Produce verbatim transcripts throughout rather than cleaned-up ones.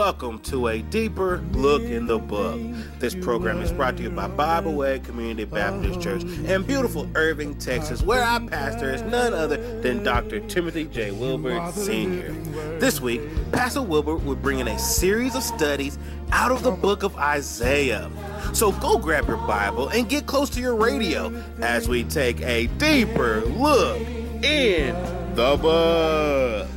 welcome to a deeper look in the book. This program is brought to you by Bible Way Community Baptist Church in beautiful Irving, Texas, where our pastor is none other than Doctor Timothy J. Wilbert Senior This week, Pastor Wilbert will bring in a series of studies out of the book of Isaiah. So go grab your Bible and get close to your radio as we take a deeper look in the book.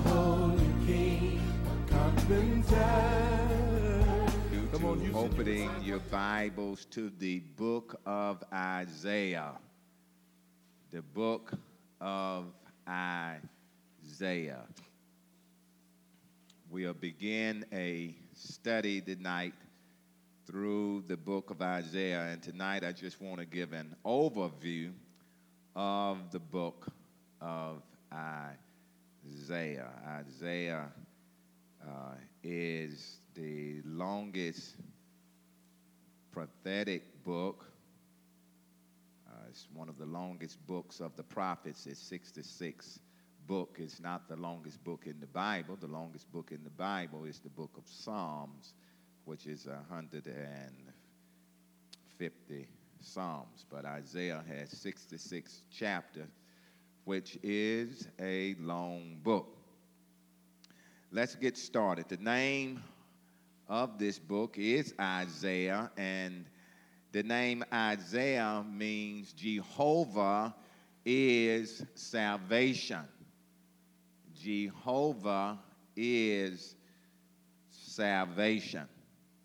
Opening your Bibles to the book of Isaiah. The book of Isaiah. We'll begin a study tonight through the book of Isaiah. And tonight I just want to give an overview of the book of Isaiah. Isaiah uh, is the longest prophetic book. Uh, it's one of the longest books of the prophets. It's sixty-six book. It's not the longest book in the Bible. The longest book in the Bible is the book of Psalms, which is one hundred fifty Psalms. But Isaiah has sixty-six chapters, which is a long book. Let's get started. The name of this book is Isaiah, and the name Isaiah means Jehovah is salvation. Jehovah is salvation.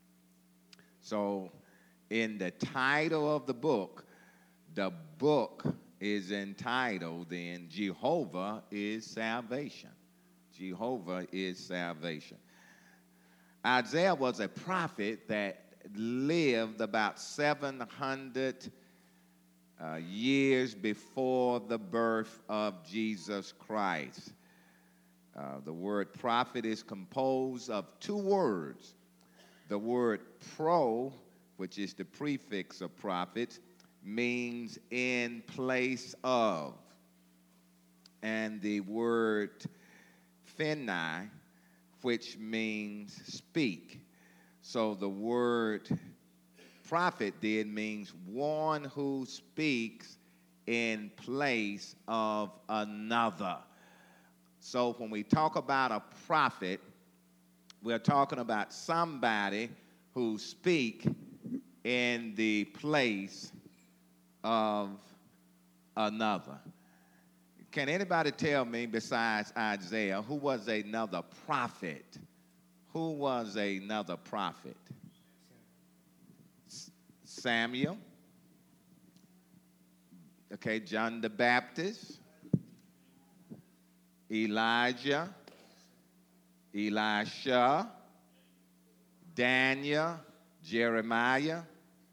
So in the title of the book, the book is entitled then Jehovah is salvation. Jehovah is salvation. Isaiah was a prophet that lived about seven hundred uh, years before the birth of Jesus Christ. Uh, the word prophet is composed of two words. The word pro, which is the prefix of prophet, means in place of. And the word pheni, which means speak. So the word prophet then means one who speaks in place of another. So when we talk about a prophet, we're talking about somebody who speak in the place of another. Can anybody tell me, besides Isaiah, who was another prophet? Who was another prophet? Samuel. Okay, John the Baptist. Elijah. Elisha. Daniel. Jeremiah.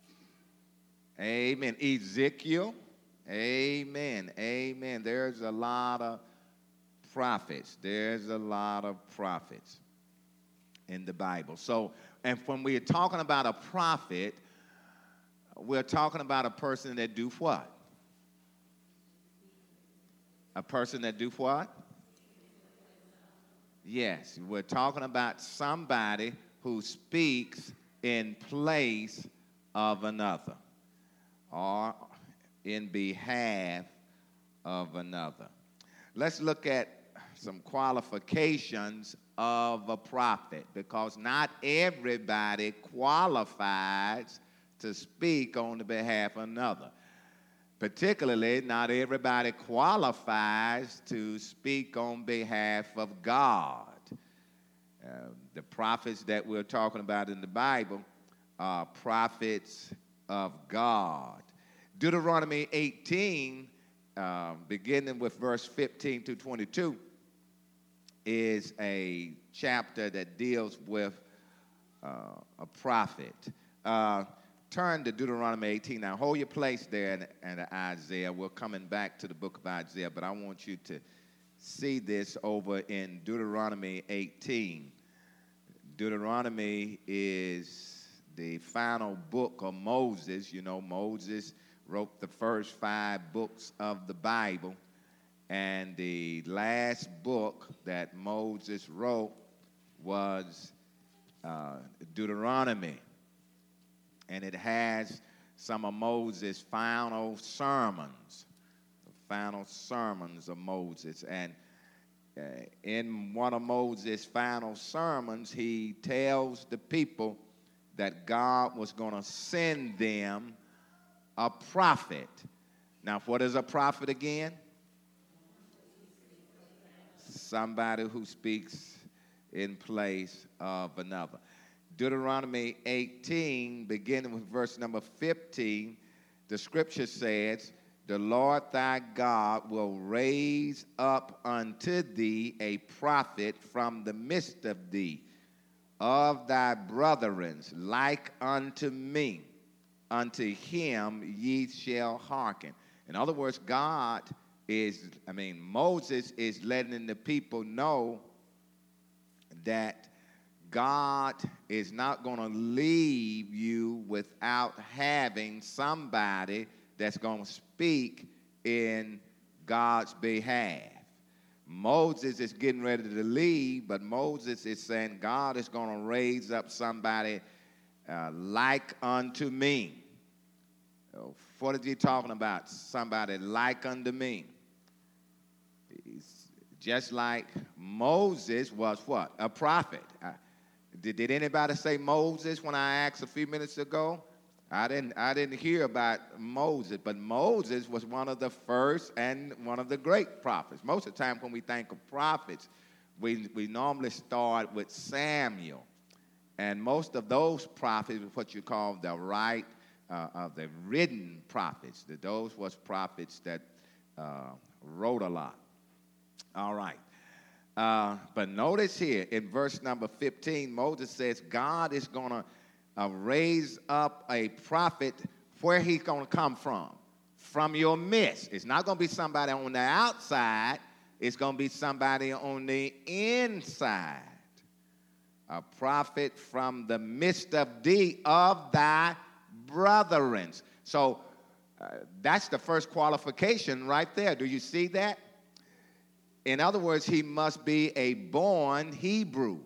Amen. Ezekiel. Amen. Amen. There's a lot of prophets. There's a lot of prophets in the Bible. So, and when we're talking about a prophet, we're talking about a person that do what? A person that do what? Yes, we're talking about somebody who speaks in place of another, or in behalf of another. Let's look at some qualifications of a prophet, because not everybody qualifies to speak on the behalf of another. Particularly, not everybody qualifies to speak on behalf of God. Uh, the prophets that we're talking about in the Bible are prophets of God. Deuteronomy eighteen, uh, beginning with verse fifteen to twenty-two, is a chapter that deals with uh, a prophet. Uh, turn to Deuteronomy eighteen. Now, hold your place there in, in Isaiah. We're coming back to the book of Isaiah, but I want you to see this over in Deuteronomy eighteen. Deuteronomy is the final book of Moses. You know, Moses wrote the first five books of the Bible, and the last book that Moses wrote was uh, Deuteronomy, and it has some of Moses' final sermons, the final sermons of Moses. And uh, in one of Moses' final sermons, he tells the people that God was going to send them a prophet. Now, what is a prophet again? Somebody who speaks in place of another. Deuteronomy eighteen, beginning with verse number fifteen, the scripture says, "The Lord thy God will raise up unto thee a prophet from the midst of thee, of thy brethren, like unto me. Unto him ye shall hearken." In other words, God is, I mean, Moses is letting the people know that God is not going to leave you without having somebody that's going to speak in God's behalf. Moses is getting ready to leave, but Moses is saying God is going to raise up somebody uh, like unto me. So what is he talking about? Somebody like unto me. He's just like Moses was what? A prophet. Uh, Did, did anybody say Moses when I asked a few minutes ago? I didn't, I didn't hear about Moses, but Moses was one of the first and one of the great prophets. Most of the time when we think of prophets, we, we normally start with Samuel. And most of those prophets are what you call the right, uh, uh, the written prophets. Those was prophets that uh, wrote a lot. All right. Uh, but notice here in verse number fifteen, Moses says God is going to uh, raise up a prophet. Where he's going to come from? From your midst. It's not going to be somebody on the outside. It's going to be somebody on the inside. A prophet from the midst of thee, of thy brethren. So uh, that's the first qualification right there. Do you see that? In other words, he must be a born Hebrew.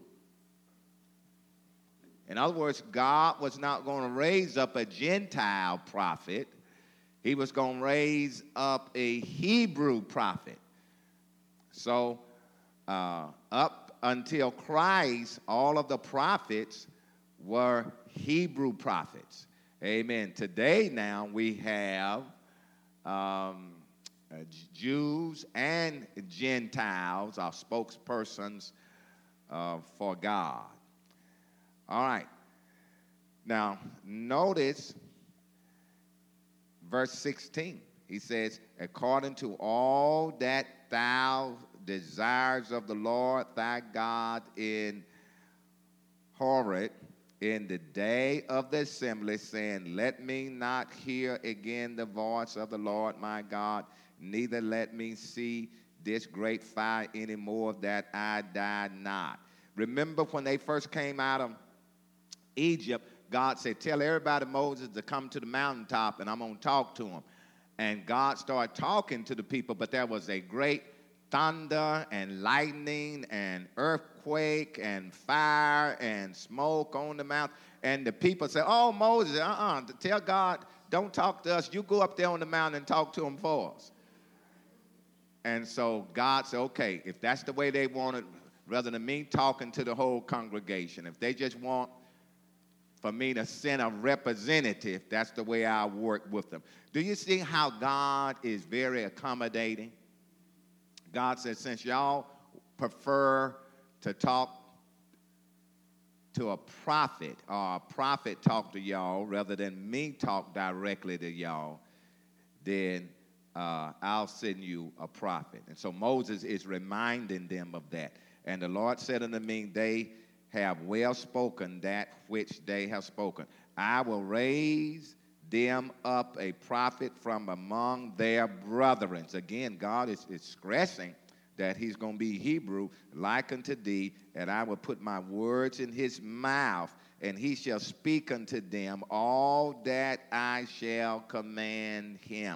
In other words, God was not going to raise up a Gentile prophet. He was going to raise up a Hebrew prophet. So uh, up until Christ, all of the prophets were Hebrew prophets. Amen. Today now we have Um, Uh, Jews and Gentiles are spokespersons uh, for God. All right. Now, notice verse sixteen. He says, "According to all that thou desires of the Lord thy God in Horeb, in the day of the assembly, saying, Let me not hear again the voice of the Lord my God, neither let me see this great fire anymore, that I die not." Remember when they first came out of Egypt, God said, "Tell everybody, Moses, to come to the mountaintop, and I'm going to talk to them." And God started talking to the people, but there was a great thunder and lightning and earthquake and fire and smoke on the mountain. And the people said, "Oh, Moses, uh-uh, tell God, don't talk to us. You go up there on the mountain and talk to him for us." And so God said, okay, if that's the way they want it, rather than me talking to the whole congregation, if they just want for me to send a representative, that's the way I work with them. Do you see how God is very accommodating? God says, since y'all prefer to talk to a prophet, or a prophet talk to y'all rather than me talk directly to y'all, then uh, I'll send you a prophet. And so Moses is reminding them of that. And the Lord said unto me, they have well spoken that which they have spoken. I will raise them up a prophet from among their brethren. Again, God is, is stressing that he's going to be Hebrew, like unto thee, and I will put my words in his mouth, and he shall speak unto them all that I shall command him.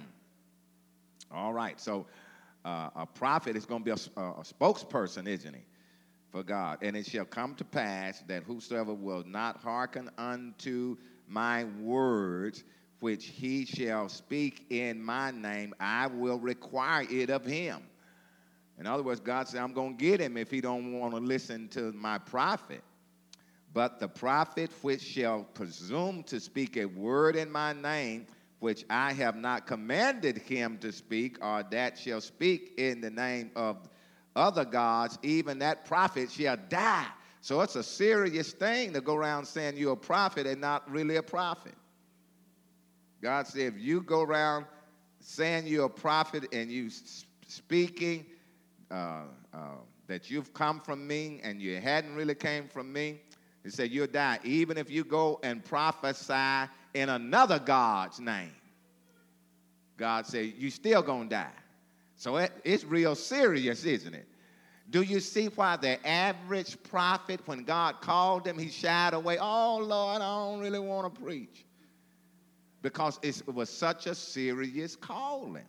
All right, so uh, a prophet is going to be a, a spokesperson, isn't he, for God. And it shall come to pass that whosoever will not hearken unto my words, which he shall speak in my name, I will require it of him. In other words, God said, I'm going to get him if he don't want to listen to my prophet. But the prophet which shall presume to speak a word in my name, which I have not commanded him to speak, or that shall speak in the name of other gods, even that prophet shall die. So it's a serious thing to go around saying you're a prophet and not really a prophet. God said, if you go around saying you're a prophet and you speaking uh, uh, that you've come from me and you hadn't really came from me, he said you'll die, even if you go and prophesy in another God's name. God said, you still gonna die. So it, it's real serious, isn't it? Do you see why the average prophet, when God called him, he shied away? Oh, Lord, I don't really want to preach. Because it was such a serious calling.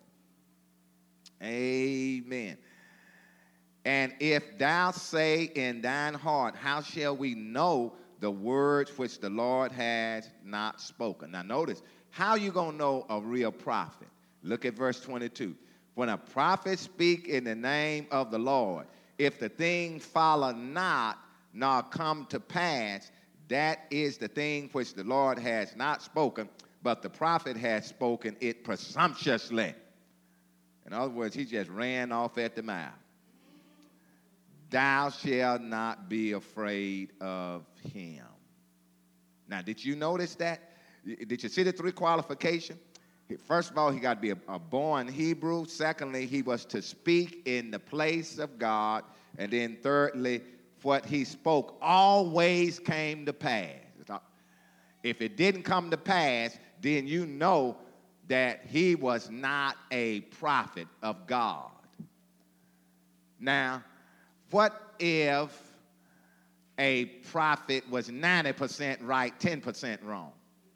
Amen. And if thou say in thine heart, how shall we know the words which the Lord has not spoken? Now notice, how you going to know a real prophet? Look at verse twenty-two. When a prophet speak in the name of the Lord, if the thing follow not, nor come to pass, that is the thing which the Lord has not spoken, but the prophet has spoken it presumptuously. In other words, he just ran off at the mouth. Thou shalt not be afraid of him. Now, did you notice that? Did you see the three qualifications? First of all, he got to be a, a born Hebrew. Secondly, he was to speak in the place of God. And then thirdly, what he spoke always came to pass. If it didn't come to pass, then you know that he was not a prophet of God. Now, what if a prophet was ninety percent right, ten percent wrong?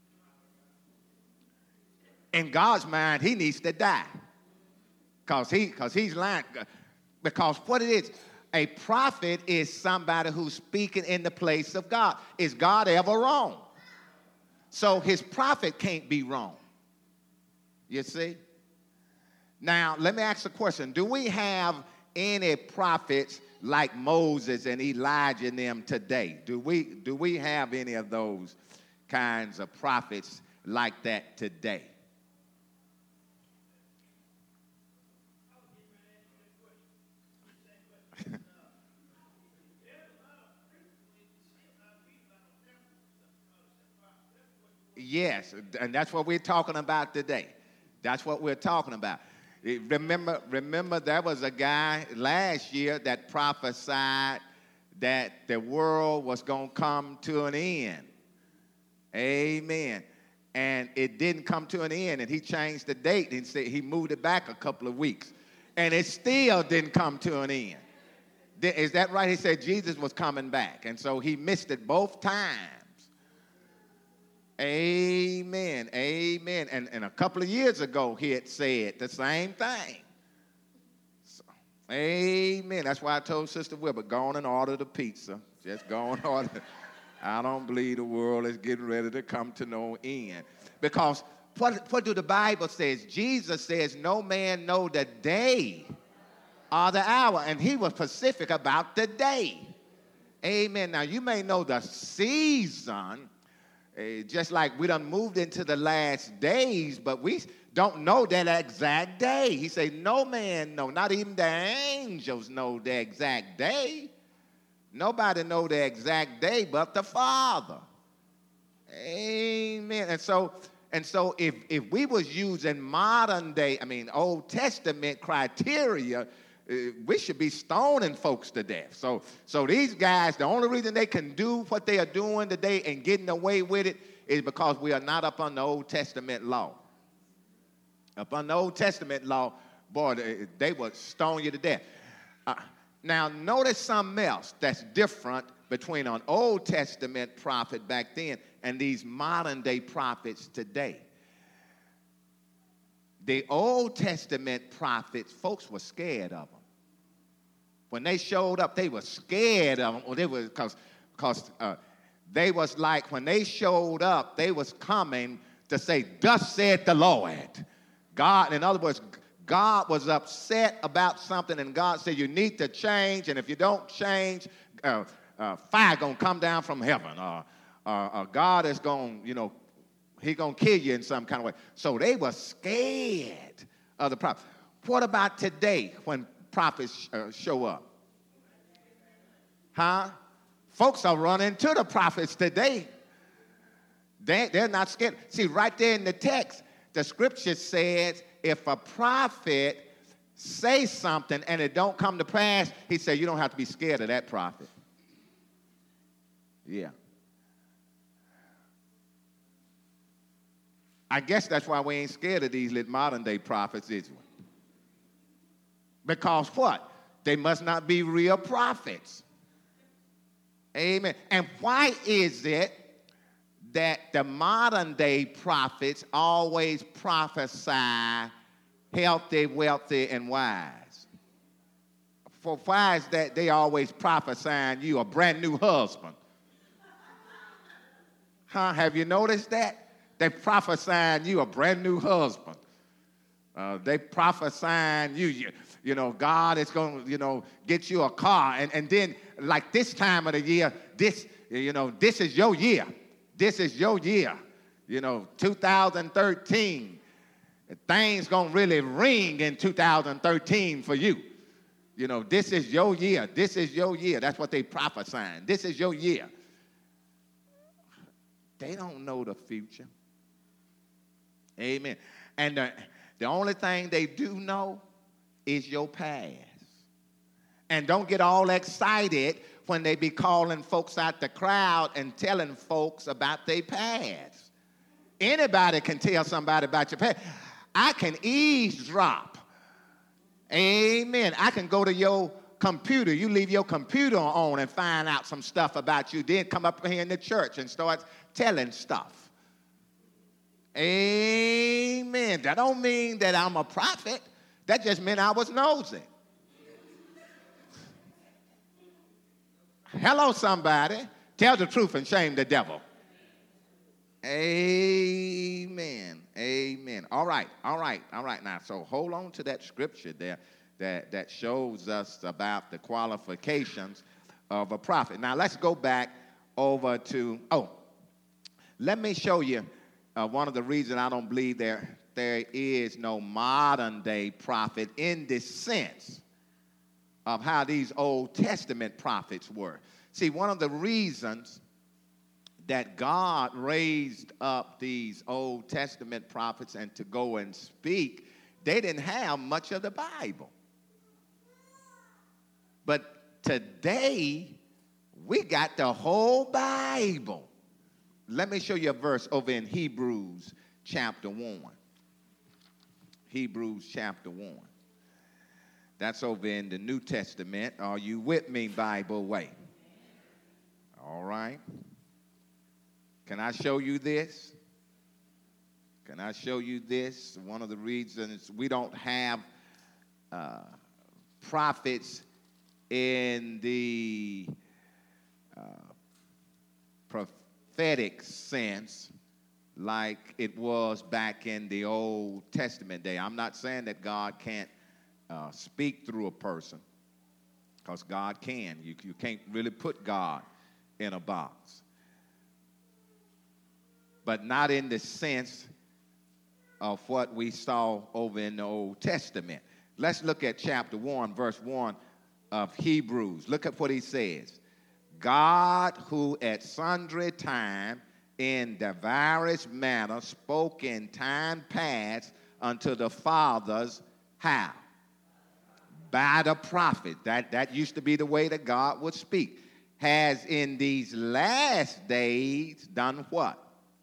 In God's mind, he needs to die because he, because he's lying. Because what it is, a prophet is somebody who's speaking in the place of God. Is God ever wrong? So his prophet can't be wrong. You see? Now, let me ask a question. Do we have any prophets like Moses and Elijah and them today? Do we, do we have any of those kinds of prophets like that today? Yes, and that's what we're talking about today. That's what we're talking about. Remember, remember there was a guy last year that prophesied that the world was going to come to an end. Amen. And it didn't come to an end, and he changed the date and said he moved it back a couple of weeks. And it still didn't come to an end. Is that right? He said Jesus was coming back, and so he missed it both times. Amen, amen. And, and a couple of years ago, he had said the same thing. So, amen. That's why I told Sister Wilbur, go on and order the pizza. Just go and order. I don't believe the world is getting ready to come to no end. Because what, what do the Bible says? Jesus says, no man know the day or the hour. And he was specific about the day. Amen. Now, you may know the season. Uh, just like we done moved into the last days, but we don't know that exact day. He said, no man know, not even the angels know the exact day. Nobody know the exact day but the Father. Amen. And so, and so if, if we was using modern day, I mean, Old Testament criteria, uh, we should be stoning folks to death. So, so these guys, the only reason they can do what they are doing today and getting away with it is because we are not up on the Old Testament law. Up on the Old Testament law, boy, they, they would stone you to death. Uh, now, notice something else that's different between an Old Testament prophet back then and these modern day prophets today. The Old Testament prophets, folks were scared of them. when they showed up, they were scared of them. Or they were, because because uh, they was like, when they showed up, they was coming to say, thus said the Lord. God, in other words, God was upset about something, and God said, you need to change, and if you don't change, uh, uh, fire going to come down from heaven. Uh, uh, uh, God is going, you know, He's going to kill you in some kind of way. So they were scared of the prophet. What about today when prophets uh, show up? Huh? Folks are running to the prophets today. They, they're not scared. See, right there in the text, the scripture says if a prophet says something and it don't come to pass, he said you don't have to be scared of that prophet. Yeah. I guess that's why we ain't scared of these little modern day prophets, is we? Because what? They must not be real prophets. Amen. And why is it that the modern day prophets always prophesy healthy, wealthy, and wise? For why is that they always prophesying you a brand new husband? Huh? Have you noticed that? They prophesying you a brand new husband. Uh, they prophesying you, you, you know, God is going to, you know, get you a car. And, and then, like this time of the year, this, you know, this is your year. This is your year. You know, two thousand thirteen. Things going to really ring in two thousand thirteen for you. You know, this is your year. This is your year. That's what they prophesying. This is your year. They don't know the future. Amen. And the, the only thing they do know is your past. And don't get all excited when they be calling folks out the crowd and telling folks about their past. Anybody can tell somebody about your past. I can eavesdrop. Amen. I can go to your computer. You leave your computer on and find out some stuff about you. Then come up here in the church and start telling stuff. Amen. That don't mean that I'm a prophet. That just meant I was nosy. Hello, somebody. Tell the truth and shame the devil. Amen. Amen. All right. All right. All right. Now, so hold on to that scripture there that, that shows us about the qualifications of a prophet. Now, let's go back over to, oh, let me show you uh, one of the reasons I don't believe there, there is no modern day prophet in the sense of how these Old Testament prophets were. See, one of the reasons that God raised up these Old Testament prophets and to go and speak, they didn't have much of the Bible. But today, we got the whole Bible. Let me show you a verse over in Hebrews chapter one. Hebrews chapter one. That's over in the New Testament. Are you with me, Bible way? All right. Can I show you this? Can I show you this? One of the reasons we don't have uh, prophets in the uh, prophetic sense like it was back in the Old Testament day. I'm not saying that God can't uh, speak through a person, because God can. You, you can't really put God in a box. But not in the sense of what we saw over in the Old Testament. Let's look at chapter one, verse one of Hebrews. Look at what he says. God, who at sundry time in diverse manner spoke in time past unto the fathers, how? By the prophet. That, that used to be the way that God would speak. Has in these last days done what?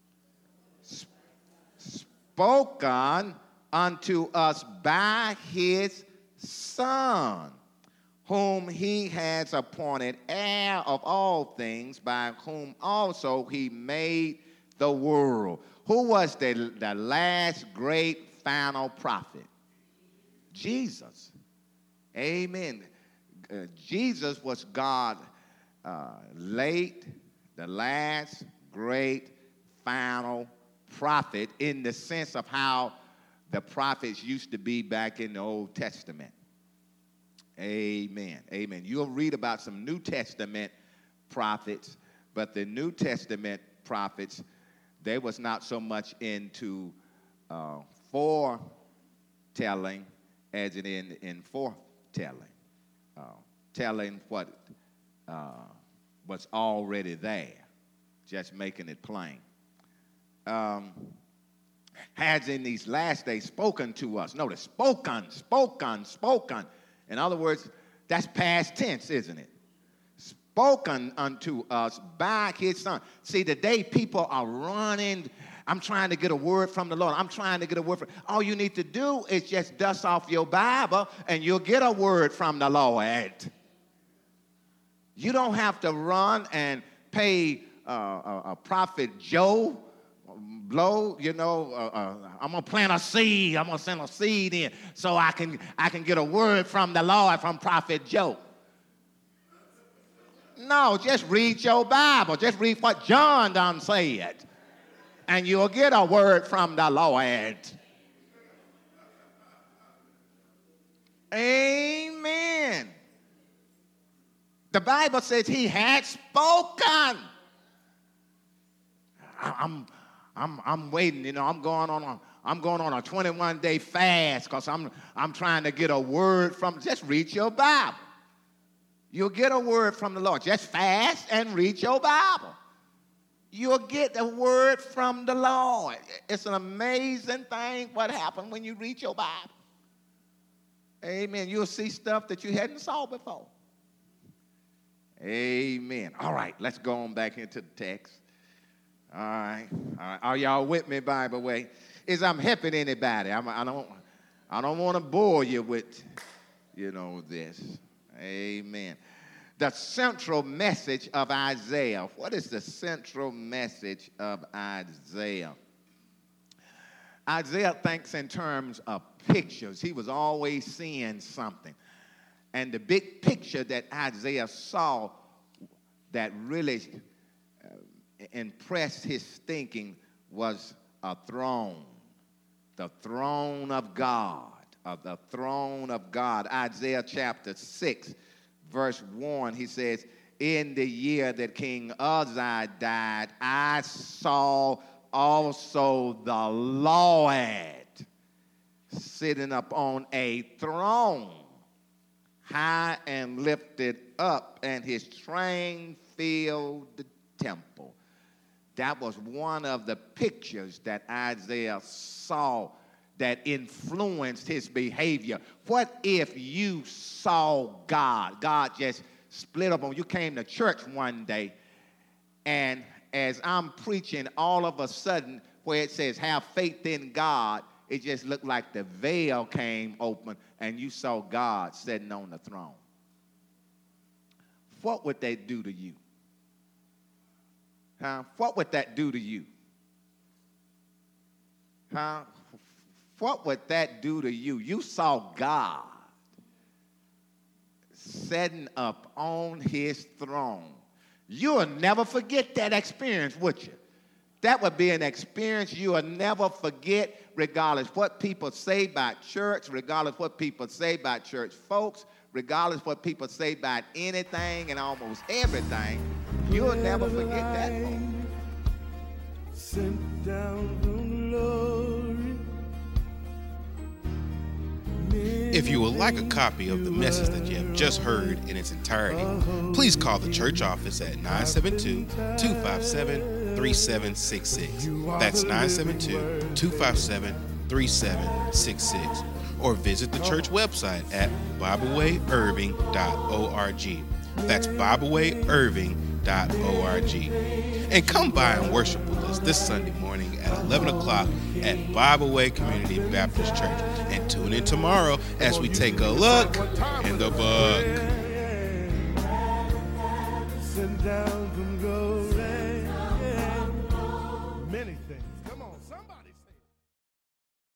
Spoken unto us by his Son, whom he has appointed heir of all things, by whom also he made the world. Who was the, the last great final prophet? Jesus. Amen. uh, Jesus was God uh, late, the last great final prophet in the sense of how the prophets used to be back in the Old Testament. Amen. Amen. You'll read about some New Testament prophets, but the New Testament prophets, they was not so much into uh, foretelling as it in in foretelling, uh, telling what uh, was already there, just making it plain. Um, has in these last days spoken to us. Notice, spoken, spoken, spoken. In other words, that's past tense, isn't it? Spoken unto us by his son. See, today people are running. I'm trying to get a word from the Lord. I'm trying to get a word from. All you need to do is just dust off your Bible and you'll get a word from the Lord. You don't have to run and pay uh, a, a prophet Joe Blow, you know, uh, uh, I'm gonna plant a seed. I'm gonna send a seed in so I can I can get a word from the Lord from Prophet Joe. No, just read your Bible. Just read what John done said, and you'll get a word from the Lord. Amen. The Bible says he had spoken. I'm. I'm, I'm waiting, you know, I'm going on a, I'm going on a twenty-one day fast because I'm, I'm trying to get a word from, just read your Bible. You'll get a word from the Lord. Just fast and read your Bible. You'll get a word from the Lord. It's an amazing thing what happens when you read your Bible. Amen. You'll see stuff that you hadn't saw before. Amen. All right, let's go on back into the text. All right, all right. Are y'all with me, by the way? Is I'm helping anybody? I'm, I don't, I don't want to bore you with, you know, this. Amen. The central message of Isaiah. What is the central message of Isaiah? Isaiah thinks in terms of pictures. He was always seeing something. And the big picture that Isaiah saw that really impressed his thinking was a throne, the throne of God, of the throne of God. Isaiah chapter six, verse one, he says, in the year that King Uzziah died, I saw also the Lord sitting upon a throne, high and lifted up, and his train filled the temple. That was one of the pictures that Isaiah saw that influenced his behavior. What if you saw God? God just split up on you. You came to church one day, and as I'm preaching, all of a sudden, where it says have faith in God, it just looked like the veil came open, and you saw God sitting on the throne. What would that do to you? Huh? What would that do to you? Huh? What would that do to you? You saw God sitting up on his throne. You'll never forget that experience, would you? That would be an experience you will never forget, regardless what people say about church, regardless what people say about church folks, regardless what people say about anything and almost everything. You'll never forget that moment. Sent down from glory. If you would like a copy of the message that you have just heard in its entirety, please call the church office at nine seven two, two five seven, three seven six six. That's nine seven two, two five seven, three seven six six. Or visit the church website at bible way irving dot org. That's bible way irving dot org. And come by and worship with us this Sunday morning at eleven o'clock at Bible Way Community Baptist Church. And tune in tomorrow as we take a look in the book.